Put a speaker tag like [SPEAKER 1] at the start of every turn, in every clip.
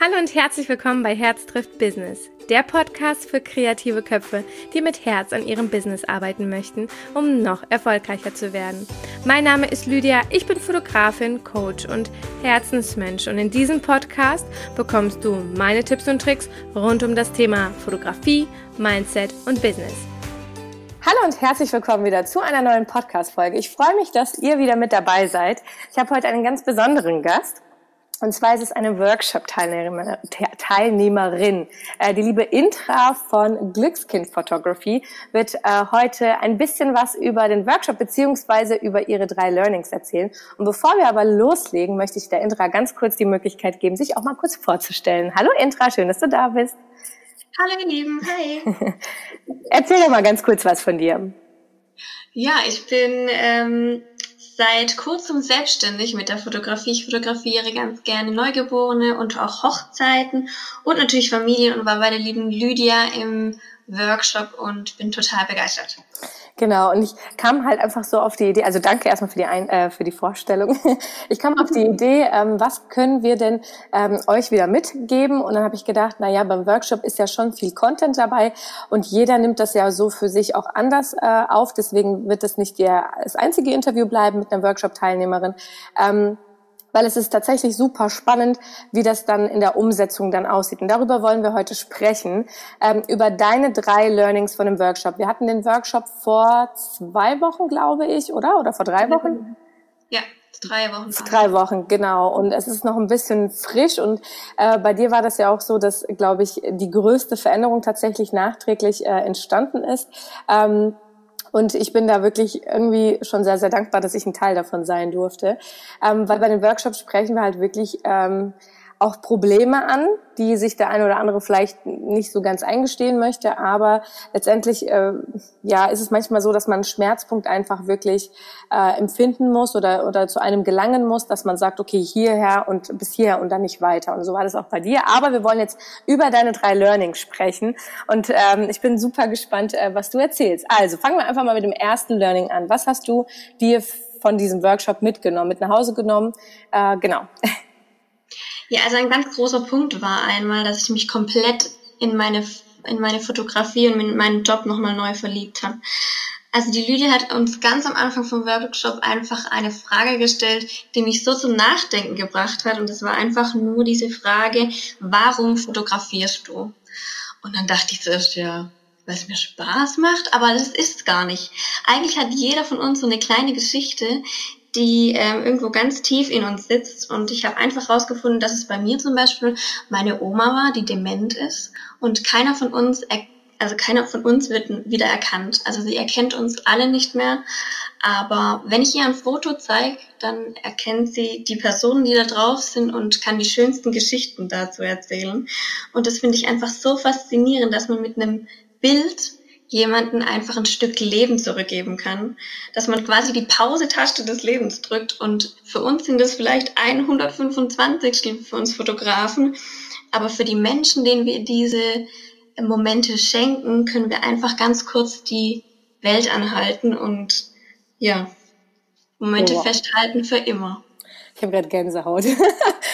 [SPEAKER 1] Hallo und herzlich willkommen bei Herz trifft Business, der Podcast für kreative Köpfe, die mit Herz an ihrem Business arbeiten möchten, um noch erfolgreicher zu werden. Mein Name ist Lydia, ich bin Fotografin, Coach und Herzensmensch und in diesem Podcast bekommst du meine Tipps und Tricks rund um das Thema Fotografie, Mindset und Business. Hallo und herzlich willkommen wieder zu einer neuen Podcast-Folge. Ich freue mich, dass ihr wieder mit dabei seid. Ich habe heute einen ganz besonderen Gast. Und zwar ist es eine Workshop-Teilnehmerin. Die liebe Intra von Glückskind Photography wird heute ein bisschen was über den Workshop beziehungsweise über ihre 3 Learnings erzählen. Und bevor wir aber loslegen, möchte ich der Intra ganz kurz die Möglichkeit geben, sich auch mal kurz vorzustellen. Hallo Intra, schön, dass du da bist.
[SPEAKER 2] Hallo ihr Lieben, hi.
[SPEAKER 1] Erzähl doch mal ganz kurz was von dir.
[SPEAKER 2] Ja, ich bin seit kurzem selbstständig mit der Fotografie. Ich fotografiere ganz gerne Neugeborene und auch Hochzeiten und natürlich Familien und war bei der lieben Lydia im Workshop und bin total begeistert.
[SPEAKER 1] Genau, und ich kam halt einfach so auf die Idee, also danke erstmal für die Vorstellung. Ich kam auf die Idee, was können wir denn euch wieder mitgeben? Und dann habe ich gedacht, beim Workshop ist ja schon viel Content dabei und jeder nimmt das ja so für sich auch anders auf. Deswegen wird das nicht das einzige Interview bleiben mit einer Workshop-Teilnehmerin. Weil es ist tatsächlich super spannend, wie das dann in der Umsetzung dann aussieht. Und darüber wollen wir heute sprechen, über deine 3 Learnings von dem Workshop. Wir hatten den Workshop vor 2 Wochen, glaube ich, oder? Oder vor 3 Wochen?
[SPEAKER 2] Ja, 3 Wochen.
[SPEAKER 1] 3 Wochen, genau. Und es ist noch ein bisschen frisch. Und bei dir war das ja auch so, dass, glaube ich, die größte Veränderung tatsächlich nachträglich entstanden ist. Und ich bin da wirklich irgendwie schon sehr, sehr dankbar, dass ich ein Teil davon sein durfte. Weil bei den Workshops sprechen wir halt wirklich auch Probleme an, die sich der eine oder andere vielleicht nicht so ganz eingestehen möchte. Aber letztendlich ist es manchmal so, dass man einen Schmerzpunkt einfach wirklich empfinden muss oder zu einem gelangen muss, dass man sagt, okay, hierher und bis hierher und dann nicht weiter. Und so war das auch bei dir. Aber wir wollen jetzt über deine 3 Learnings sprechen. Und ich bin super gespannt, was du erzählst. Also fangen wir einfach mal mit dem ersten Learning an. Was hast du dir von diesem Workshop mit nach Hause genommen? Genau.
[SPEAKER 2] Ja, also ein ganz großer Punkt war einmal, dass ich mich komplett in meine Fotografie und in meinen Job nochmal neu verliebt habe. Also die Lydia hat uns ganz am Anfang vom Workshop einfach eine Frage gestellt, die mich so zum Nachdenken gebracht hat. Und das war einfach nur diese Frage, warum fotografierst du? Und dann dachte ich zuerst, ja, weil es mir Spaß macht, aber das ist es gar nicht. Eigentlich hat jeder von uns so eine kleine Geschichte, die irgendwo ganz tief in uns sitzt. Und ich habe einfach rausgefunden, dass es bei mir zum Beispiel meine Oma war, die dement ist. Und keiner von uns wird wieder erkannt. Also sie erkennt uns alle nicht mehr. Aber wenn ich ihr ein Foto zeige, dann erkennt sie die Personen, die da drauf sind und kann die schönsten Geschichten dazu erzählen. Und das finde ich einfach so faszinierend, dass man mit einem Bild jemanden einfach ein Stück Leben zurückgeben kann, dass man quasi die Pause-Taste des Lebens drückt und für uns sind das vielleicht 125 für uns Fotografen, aber für die Menschen, denen wir diese Momente schenken, können wir einfach ganz kurz die Welt anhalten und Momente festhalten für immer.
[SPEAKER 1] Ich habe gerade Gänsehaut. Ich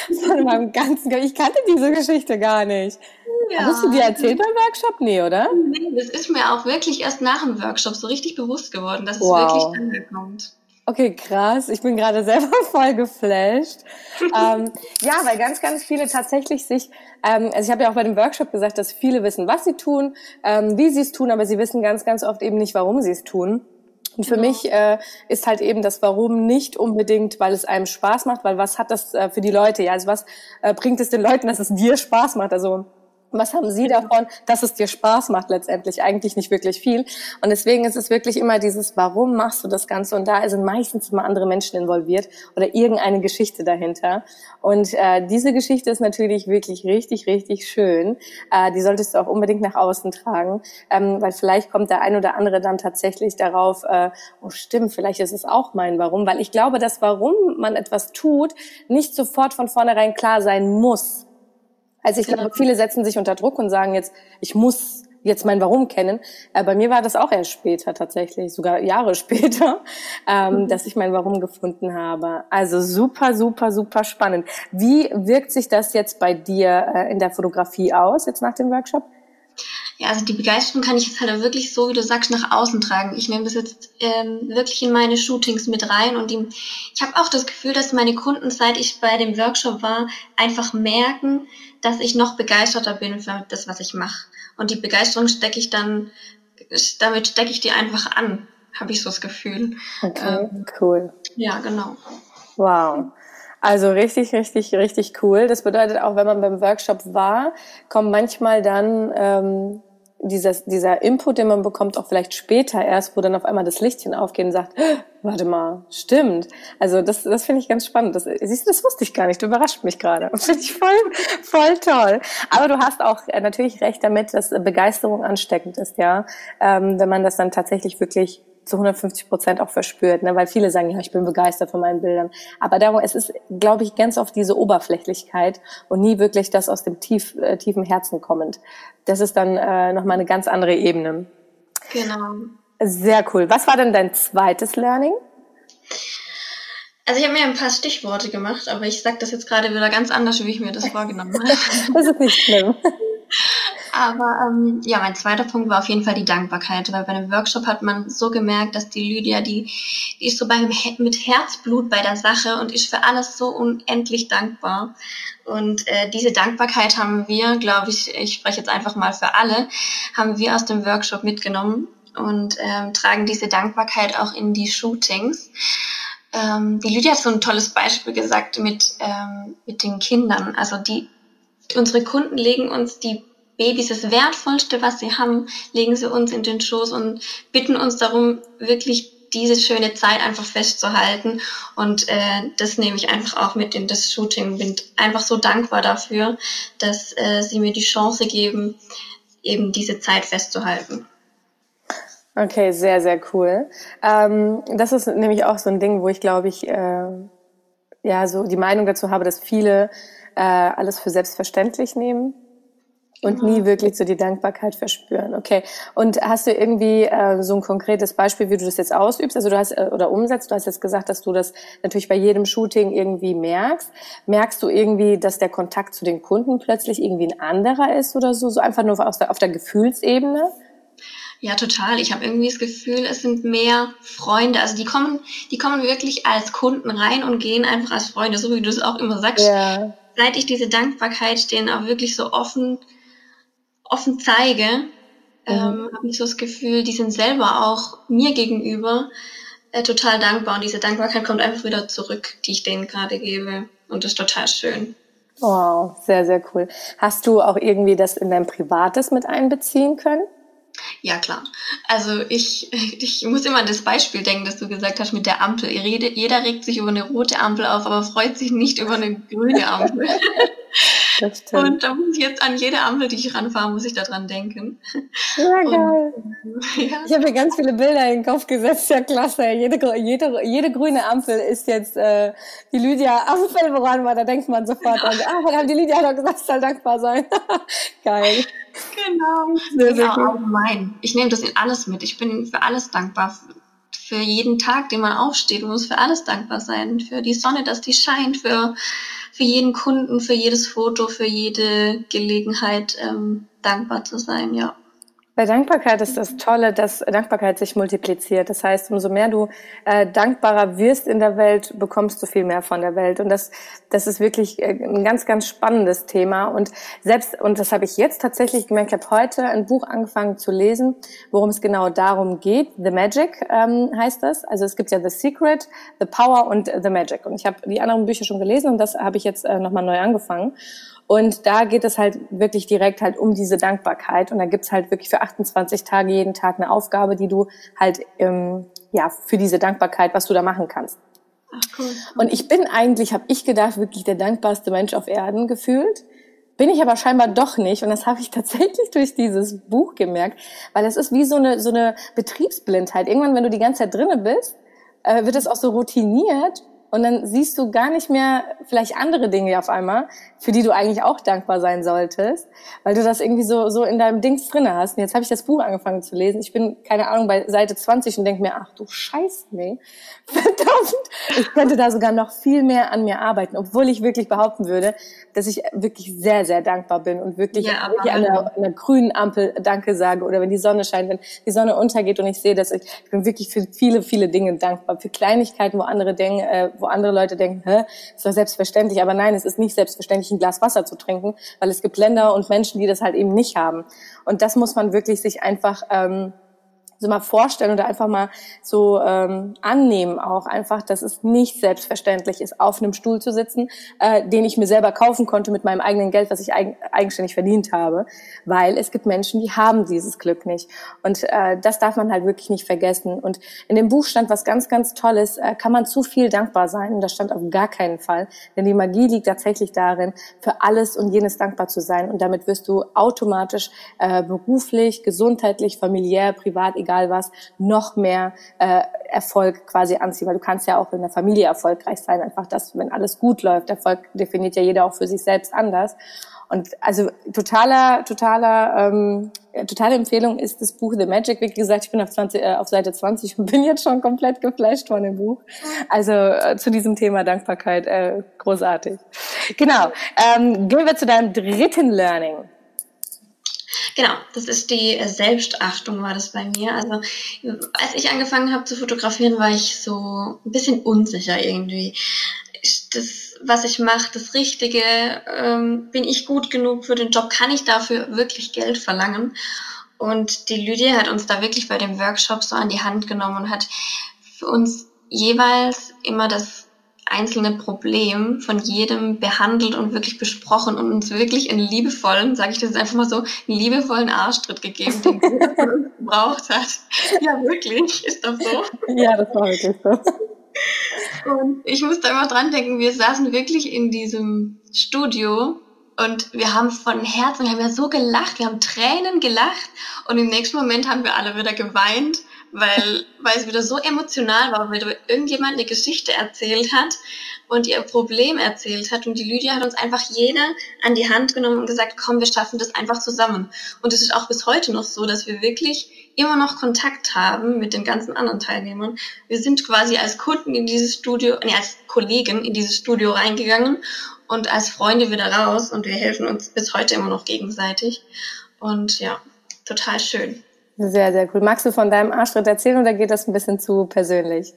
[SPEAKER 1] kannte diese Geschichte gar nicht. Ja. Hast du dir erzählt beim Workshop? Nee, oder?
[SPEAKER 2] Nee, das ist mir auch wirklich erst nach dem Workshop so richtig bewusst geworden, dass es wirklich ankommt.
[SPEAKER 1] Okay, krass. Ich bin gerade selber voll geflasht. Weil ganz, ganz viele tatsächlich sich, ich habe ja auch bei dem Workshop gesagt, dass viele wissen, was sie tun, wie sie es tun, aber sie wissen ganz, ganz oft eben nicht, warum sie es tun. Und für mich ist halt eben das Warum nicht unbedingt, weil es einem Spaß macht, weil was hat das für die Leute? Ja, also was bringt es den Leuten, dass es dir Spaß macht? Also was haben sie davon, dass es dir Spaß macht letztendlich? Eigentlich nicht wirklich viel. Und deswegen ist es wirklich immer dieses, warum machst du das Ganze? Und da sind meistens immer andere Menschen involviert oder irgendeine Geschichte dahinter. Und diese Geschichte ist natürlich wirklich richtig, richtig schön. Die solltest du auch unbedingt nach außen tragen, weil vielleicht kommt der ein oder andere dann tatsächlich darauf, oh stimmt, vielleicht ist es auch mein Warum. Weil ich glaube, dass warum man etwas tut, nicht sofort von vornherein klar sein muss. Also ich glaube, viele setzen sich unter Druck und sagen jetzt, ich muss jetzt mein Warum kennen. Bei mir war das auch erst später tatsächlich, sogar Jahre später, dass ich mein Warum gefunden habe. Also super, super, super spannend. Wie wirkt sich das jetzt bei dir in der Fotografie aus, jetzt nach dem Workshop?
[SPEAKER 2] Ja, also die Begeisterung kann ich jetzt halt auch wirklich so, wie du sagst, nach außen tragen. Ich nehme das jetzt wirklich in meine Shootings mit rein und ich habe auch das Gefühl, dass meine Kunden, seit ich bei dem Workshop war, einfach merken, dass ich noch begeisterter bin für das, was ich mache. Und die Begeisterung damit stecke ich die einfach an, habe ich so das Gefühl.
[SPEAKER 1] Okay, cool.
[SPEAKER 2] Ja, genau.
[SPEAKER 1] Wow. Also richtig, richtig, richtig cool. Das bedeutet auch, wenn man beim Workshop war, kommt manchmal dann dieser Input, den man bekommt, auch vielleicht später erst, wo dann auf einmal das Lichtchen aufgeht und sagt, warte mal, stimmt. Also das finde ich ganz spannend. Siehst du, das wusste ich gar nicht. Du überrascht mich gerade. Das finde ich voll toll. Aber du hast auch natürlich recht damit, dass Begeisterung ansteckend ist, ja. Wenn man das dann tatsächlich wirklich zu 150% auch verspürt, ne? Weil viele sagen, ja, ich bin begeistert von meinen Bildern. Aber darum, es ist, glaube ich, ganz oft diese Oberflächlichkeit und nie wirklich das aus dem tiefen Herzen kommend. Das ist dann nochmal eine ganz andere Ebene.
[SPEAKER 2] Genau.
[SPEAKER 1] Sehr cool. Was war denn dein zweites Learning?
[SPEAKER 2] Also ich habe mir ein paar Stichworte gemacht, aber ich sage das jetzt gerade wieder ganz anders, wie ich mir das vorgenommen habe.
[SPEAKER 1] Das ist nicht schlimm.
[SPEAKER 2] Aber ja, mein zweiter Punkt war auf jeden Fall die Dankbarkeit, weil bei einem Workshop hat man so gemerkt, dass die Lydia, die ist so mit Herzblut bei der Sache und ist für alles so unendlich dankbar. Und diese Dankbarkeit haben wir, glaube ich spreche jetzt einfach mal für alle, haben wir aus dem Workshop mitgenommen und tragen diese Dankbarkeit auch in die Shootings. Die Lydia hat so ein tolles Beispiel gesagt mit den Kindern. Also unsere Kunden legen uns die Babys, das Wertvollste, was sie haben, legen sie uns in den Schoß und bitten uns darum, wirklich diese schöne Zeit einfach festzuhalten. Und das nehme ich einfach auch mit in das Shooting. Bin einfach so dankbar dafür, dass sie mir die Chance geben, eben diese Zeit festzuhalten.
[SPEAKER 1] Okay, sehr, sehr cool. Das ist nämlich auch so ein Ding, wo ich, glaube ich, so die Meinung dazu habe, dass viele alles für selbstverständlich nehmen und nie wirklich so die Dankbarkeit verspüren. Okay. Und hast du irgendwie so ein konkretes Beispiel, wie du das jetzt ausübst? Also du hast oder umsetzt. Du hast jetzt gesagt, dass du das natürlich bei jedem Shooting irgendwie merkst. Merkst du irgendwie, dass der Kontakt zu den Kunden plötzlich irgendwie ein anderer ist oder so? So einfach nur auf der Gefühlsebene?
[SPEAKER 2] Ja, total. Ich habe irgendwie das Gefühl, es sind mehr Freunde. Also die kommen wirklich als Kunden rein und gehen einfach als Freunde, so wie du es auch immer sagst.
[SPEAKER 1] Ja.
[SPEAKER 2] Seit ich diese Dankbarkeit denen auch wirklich so offen zeige, habe ich so das Gefühl, die sind selber auch mir gegenüber total dankbar. Und diese Dankbarkeit kommt einfach wieder zurück, die ich denen gerade gebe. Und das ist total schön.
[SPEAKER 1] Wow, sehr, sehr cool. Hast du auch irgendwie das in dein Privates mit einbeziehen können?
[SPEAKER 2] Ja, klar. Also ich muss immer an das Beispiel denken, das du gesagt hast mit der Ampel. Jeder regt sich über eine rote Ampel auf, aber freut sich nicht über eine grüne Ampel. Das stimmt. Und da muss ich jetzt an jede Ampel, die ich ranfahre, muss ich daran denken.
[SPEAKER 1] Ja, geil. Ja. Ich habe mir ganz viele Bilder in den Kopf gesetzt. Ja, klasse. Jede grüne Ampel ist jetzt die Lydia Ampel, woran man, da denkt man sofort an, die Lydia hat doch gesagt, soll dankbar sein. Geil.
[SPEAKER 2] Genau. Sehr, sehr cool. Allgemein. Ich nehme das in alles mit. Ich bin für alles dankbar. Für jeden Tag, den man aufsteht, man muss für alles dankbar sein. Für die Sonne, dass die scheint, für jeden Kunden, für jedes Foto, für jede Gelegenheit dankbar zu sein, ja.
[SPEAKER 1] Bei Dankbarkeit ist das Tolle, dass Dankbarkeit sich multipliziert. Das heißt, umso mehr du dankbarer wirst in der Welt, bekommst du viel mehr von der Welt. Und das ist wirklich ein ganz, ganz spannendes Thema. Und das habe ich jetzt tatsächlich gemerkt, ich habe heute ein Buch angefangen zu lesen, worum es genau darum geht. The Magic heißt das. Also es gibt ja The Secret, The Power und The Magic. Und ich habe die anderen Bücher schon gelesen und das habe ich jetzt nochmal neu angefangen. Und da geht es halt wirklich direkt halt um diese Dankbarkeit. Und da gibt's halt wirklich für 28 Tage jeden Tag eine Aufgabe, die du halt, für diese Dankbarkeit, was du da machen kannst. Ach, cool. Und habe ich gedacht, wirklich der dankbarste Mensch auf Erden gefühlt. Bin ich aber scheinbar doch nicht. Und das habe ich tatsächlich durch dieses Buch gemerkt. Weil es ist wie so eine Betriebsblindheit. Irgendwann, wenn du die ganze Zeit drinne bist, wird es auch so routiniert. und dann siehst du gar nicht mehr vielleicht andere Dinge auf einmal, für die du eigentlich auch dankbar sein solltest, weil du das irgendwie so in deinem Dings drinne hast. Und jetzt habe ich das Buch angefangen zu lesen. Ich bin, keine Ahnung, bei Seite 20 und denke mir, ach du Scheiße, nee. Verdammt, ich könnte da sogar noch viel mehr an mir arbeiten, obwohl ich wirklich behaupten würde, dass ich wirklich sehr, sehr dankbar bin und wirklich an der grünen Ampel Danke sage oder wenn die Sonne scheint, wenn die Sonne untergeht und ich sehe, dass ich bin wirklich für viele, viele Dinge dankbar. Für Kleinigkeiten, wo andere Leute denken, ist doch selbstverständlich. Aber nein, es ist nicht selbstverständlich, ein Glas Wasser zu trinken, weil es gibt Länder und Menschen, die das halt eben nicht haben. Und das muss man wirklich sich einfach so mal vorstellen oder einfach mal so annehmen auch einfach, dass es nicht selbstverständlich ist, auf einem Stuhl zu sitzen, den ich mir selber kaufen konnte mit meinem eigenen Geld, was ich eigenständig verdient habe, weil es gibt Menschen, die haben dieses Glück nicht und das darf man halt wirklich nicht vergessen. Und in dem Buch stand was ganz, ganz Tolles, kann man zu viel dankbar sein? Und das stand auf gar keinen Fall, denn die Magie liegt tatsächlich darin, für alles und jenes dankbar zu sein und damit wirst du automatisch beruflich, gesundheitlich, familiär, privat, egal was, noch mehr Erfolg quasi anziehen, weil du kannst ja auch in der Familie erfolgreich sein, einfach das, wenn alles gut läuft. Erfolg definiert ja jeder auch für sich selbst anders. Und also totale Empfehlung ist das Buch The Magic. Wie gesagt, ich bin auf Seite 20 und bin jetzt schon komplett geflasht von dem Buch. Also zu diesem Thema Dankbarkeit, großartig. Genau, gehen wir zu deinem dritten Learning.
[SPEAKER 2] Genau, das ist die Selbstachtung, war das bei mir. Also als ich angefangen habe zu fotografieren, war ich so ein bisschen unsicher irgendwie. Ist das, was ich mache, das Richtige? Bin ich gut genug für den Job? Kann ich dafür wirklich Geld verlangen? Und die Lydia hat uns da wirklich bei dem Workshop so an die Hand genommen und hat für uns jeweils immer das einzelne Problem von jedem behandelt und wirklich besprochen und uns wirklich einen liebevollen, sage ich das jetzt einfach mal so, einen liebevollen Arschtritt gegeben, den jeder von uns gebraucht hat. Ja, wirklich, ist doch so.
[SPEAKER 1] Ja, das war wirklich so.
[SPEAKER 2] Und ich musste immer dran denken, wir saßen wirklich in diesem Studio und wir haben von Herzen, wir haben ja so gelacht, wir haben Tränen gelacht und im nächsten Moment haben wir alle wieder geweint, weil es wieder so emotional war, weil irgendjemand eine Geschichte erzählt hat und ihr Problem erzählt hat und die Lydia hat uns einfach jeder an die Hand genommen und gesagt, komm, wir schaffen das einfach zusammen. Und es ist auch bis heute noch so, dass wir wirklich immer noch Kontakt haben mit den ganzen anderen Teilnehmern. Wir sind quasi als Kunden in dieses Studio, als Kollegen in dieses Studio reingegangen und als Freunde wieder raus und wir helfen uns bis heute immer noch gegenseitig. Und ja, total schön.
[SPEAKER 1] Sehr, sehr cool. Magst du von deinem Arschtritt erzählen oder geht das ein bisschen zu persönlich?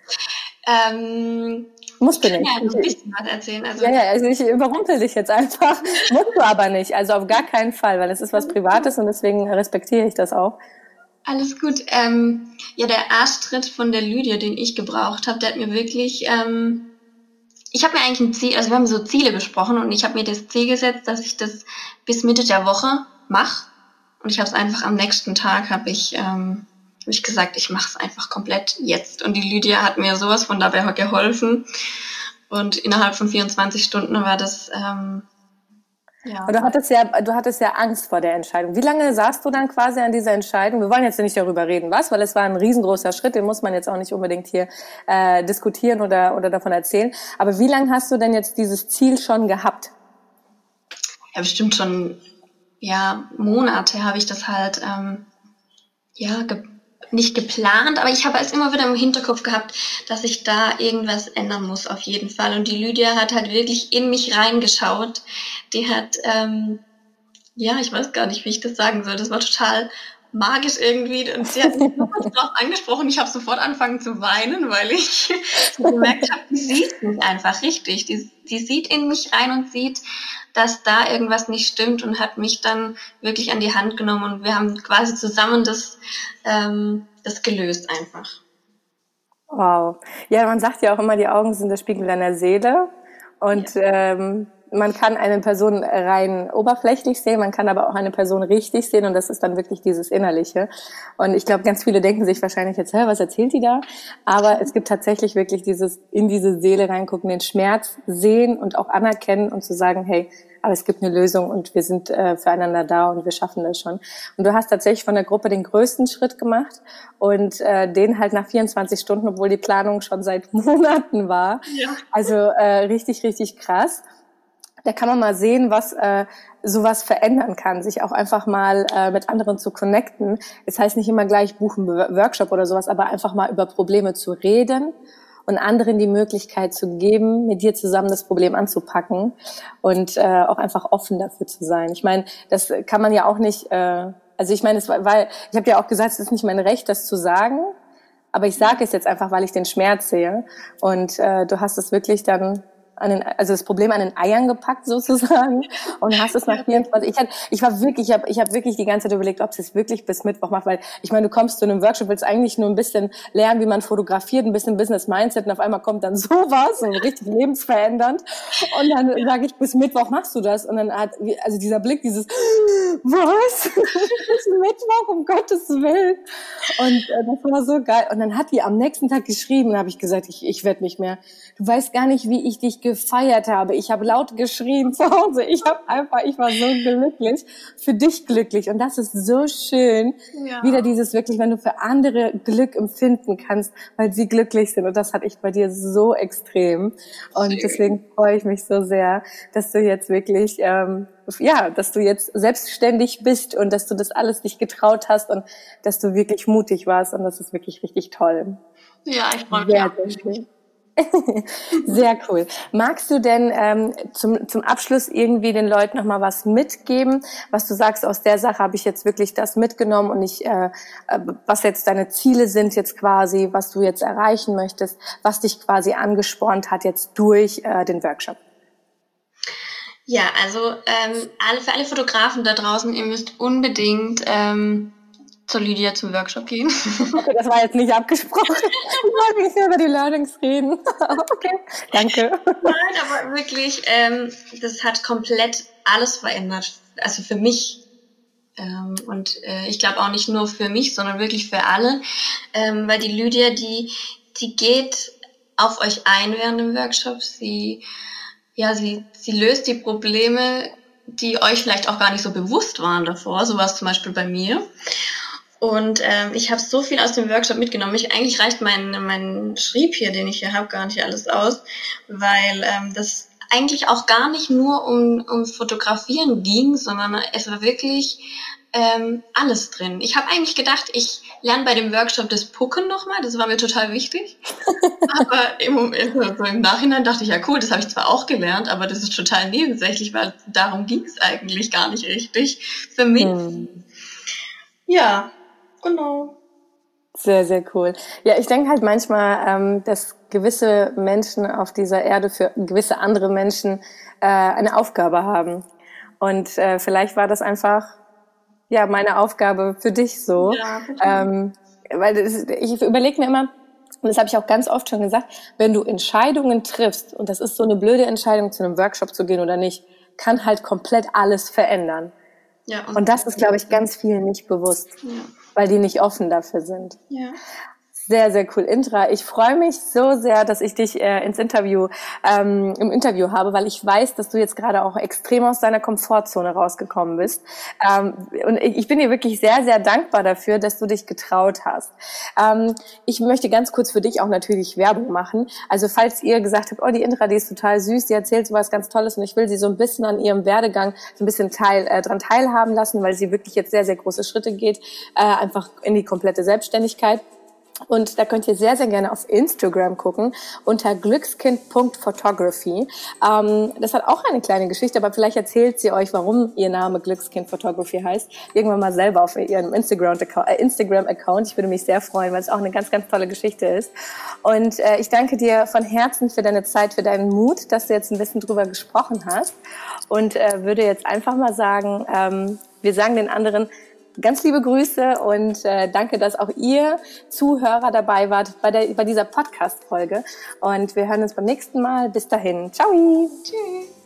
[SPEAKER 1] Musst du nicht.
[SPEAKER 2] Ja, ein bisschen was erzählen. Also
[SPEAKER 1] also ich überrumpel dich jetzt einfach. Musst du aber nicht. Also auf gar keinen Fall, weil es ist was Privates und deswegen respektiere ich das auch.
[SPEAKER 2] Alles gut. Der Arschtritt von der Lydia, den ich gebraucht habe, der hat mir wirklich... ich habe mir eigentlich ein Ziel, also wir haben so Ziele besprochen und ich habe mir das Ziel gesetzt, dass ich das bis Mitte der Woche mache. Und ich habe es einfach am nächsten Tag, habe ich gesagt, ich mache es einfach komplett jetzt. Und die Lydia hat mir sowas von dabei geholfen. Und innerhalb von 24 Stunden war das,
[SPEAKER 1] Und du hattest ja Angst vor der Entscheidung. Wie lange saßt du dann quasi an dieser Entscheidung? Wir wollen jetzt nicht darüber reden, weil es war ein riesengroßer Schritt, den muss man jetzt auch nicht unbedingt hier diskutieren oder davon erzählen. Aber wie lange hast du denn jetzt dieses Ziel schon gehabt?
[SPEAKER 2] Ja, bestimmt schon Monate habe ich das halt nicht geplant, aber ich habe es immer wieder im Hinterkopf gehabt, dass ich da irgendwas ändern muss, auf jeden Fall. Und die Lydia hat halt wirklich in mich reingeschaut. Die hat, ich weiß gar nicht, wie ich das sagen soll. Das war total magisch irgendwie. Und sie hat mich sofort drauf angesprochen. Ich habe sofort angefangen zu weinen, weil ich gemerkt habe, die sieht mich einfach richtig. Die sieht in mich rein und sieht, dass da irgendwas nicht stimmt und hat mich dann wirklich an die Hand genommen und wir haben quasi zusammen das gelöst einfach.
[SPEAKER 1] Wow. Ja, man sagt ja auch immer, die Augen sind der Spiegel deiner Seele und man kann eine Person rein oberflächlich sehen, man kann aber auch eine Person richtig sehen und das ist dann wirklich dieses Innerliche. Und ich glaube, ganz viele denken sich wahrscheinlich jetzt, was erzählt die da? Aber es gibt tatsächlich wirklich dieses in diese Seele reingucken, den Schmerz sehen und auch anerkennen und zu sagen, hey, aber es gibt eine Lösung und wir sind füreinander da und wir schaffen das schon. Und du hast tatsächlich von der Gruppe den größten Schritt gemacht und den halt nach 24 Stunden, obwohl die Planung schon seit Monaten war. Ja. Also richtig, richtig krass. Da kann man mal sehen, was sowas verändern kann, sich auch einfach mal mit anderen zu connecten. Das heißt nicht immer gleich buchen Workshop oder sowas, aber einfach mal über Probleme zu reden und anderen die Möglichkeit zu geben, mit dir zusammen das Problem anzupacken und auch einfach offen dafür zu sein. Ich meine, das kann man ja auch nicht, also ich meine, ich habe ja auch gesagt, es ist nicht mein Recht, das zu sagen, aber ich sage es jetzt einfach, weil ich den Schmerz sehe und du hast es wirklich dann also das Problem an den Eiern gepackt sozusagen und hast es nach 24. Ich habe wirklich die ganze Zeit überlegt, ob es jetzt wirklich bis Mittwoch macht, weil ich meine, du kommst zu einem Workshop, willst eigentlich nur ein bisschen lernen, wie man fotografiert, ein bisschen Business Mindset und auf einmal kommt dann sowas, so richtig lebensverändernd und dann sage ich, bis Mittwoch machst du das und dann also dieser Blick, dieses was? Bis Mittwoch, um Gottes Willen. Und das war so geil und dann hat die am nächsten Tag geschrieben und habe ich gesagt, ich werde nicht mehr. Du weißt gar nicht, wie ich dich gefeiert habe. Ich habe laut geschrien zu Hause. Ich war so glücklich, für dich glücklich. Und das ist so schön, wieder dieses wirklich, wenn du für andere Glück empfinden kannst, weil sie glücklich sind. Und das hatte ich bei dir so extrem. Und deswegen freue ich mich so sehr, dass du jetzt wirklich, dass du jetzt selbstständig bist und dass du das alles dich getraut hast und dass du wirklich mutig warst. Und das ist wirklich richtig toll.
[SPEAKER 2] Ja, ich freue mich auch.
[SPEAKER 1] Sehr cool. Magst du denn zum Abschluss irgendwie den Leuten noch mal was mitgeben, was du sagst, aus der Sache habe ich jetzt wirklich das mitgenommen und was jetzt deine Ziele sind jetzt quasi, was du jetzt erreichen möchtest, was dich quasi angespornt hat jetzt durch den Workshop?
[SPEAKER 2] Ja, also für alle Fotografen da draußen, ihr müsst unbedingt zur Lydia zum Workshop gehen.
[SPEAKER 1] Okay, das war jetzt nicht abgesprochen. Ich wollte nicht über die Learnings reden. Okay, danke.
[SPEAKER 2] Nein, aber wirklich, das hat komplett alles verändert. Also für mich. Und ich glaube auch nicht nur für mich, sondern wirklich für alle. Weil die Lydia, die geht auf euch ein während dem Workshop. Sie löst die Probleme, die euch vielleicht auch gar nicht so bewusst waren davor. So war es zum Beispiel bei mir. Und ich habe so viel aus dem Workshop mitgenommen. Eigentlich reicht mein Schrieb hier, den ich hier habe, gar nicht alles aus, weil das eigentlich auch gar nicht nur um Fotografieren ging, sondern es war wirklich alles drin. Ich habe eigentlich gedacht, ich lerne bei dem Workshop das Pucken nochmal, das war mir total wichtig. Aber im Nachhinein dachte ich, ja cool, das habe ich zwar auch gelernt, aber das ist total nebensächlich, weil darum ging es eigentlich gar nicht richtig für mich. Ja. Genau.
[SPEAKER 1] Sehr, sehr cool. Ja, ich denke halt manchmal, dass gewisse Menschen auf dieser Erde für gewisse andere Menschen eine Aufgabe haben. Und vielleicht war das einfach meine Aufgabe für dich so. Ja, weil ich überlege mir immer, und das habe ich auch ganz oft schon gesagt, wenn du Entscheidungen triffst, und das ist so eine blöde Entscheidung, zu einem Workshop zu gehen oder nicht, kann halt komplett alles verändern. Ja, und das ist, glaube ich, ganz vielen nicht bewusst. Ja. Weil die nicht offen dafür sind. Ja. Sehr, sehr cool. Intra, ich freue mich so sehr, dass ich dich im Interview habe, weil ich weiß, dass du jetzt gerade auch extrem aus deiner Komfortzone rausgekommen bist. Und ich bin dir wirklich sehr, sehr dankbar dafür, dass du dich getraut hast. Ich möchte ganz kurz für dich auch natürlich Werbung machen. Also falls ihr gesagt habt, die Intra, die ist total süß, die erzählt so was ganz Tolles und ich will sie so ein bisschen an ihrem Werdegang so ein bisschen dran teilhaben lassen, weil sie wirklich jetzt sehr, sehr große Schritte geht, einfach in die komplette Selbstständigkeit. Und da könnt ihr sehr, sehr gerne auf Instagram gucken unter glückskind.photography. Das hat auch eine kleine Geschichte, aber vielleicht erzählt sie euch, warum ihr Name Glückskind Photography heißt. Irgendwann mal selber auf ihrem Instagram-Account. Ich würde mich sehr freuen, weil es auch eine ganz, ganz tolle Geschichte ist. Und ich danke dir von Herzen für deine Zeit, für deinen Mut, dass du jetzt ein bisschen drüber gesprochen hast. Und würde jetzt einfach mal sagen, wir sagen den anderen, ganz liebe Grüße und danke, dass auch ihr Zuhörer dabei wart bei dieser Podcast-Folge. Und wir hören uns beim nächsten Mal. Bis dahin. Ciao. Tschüss.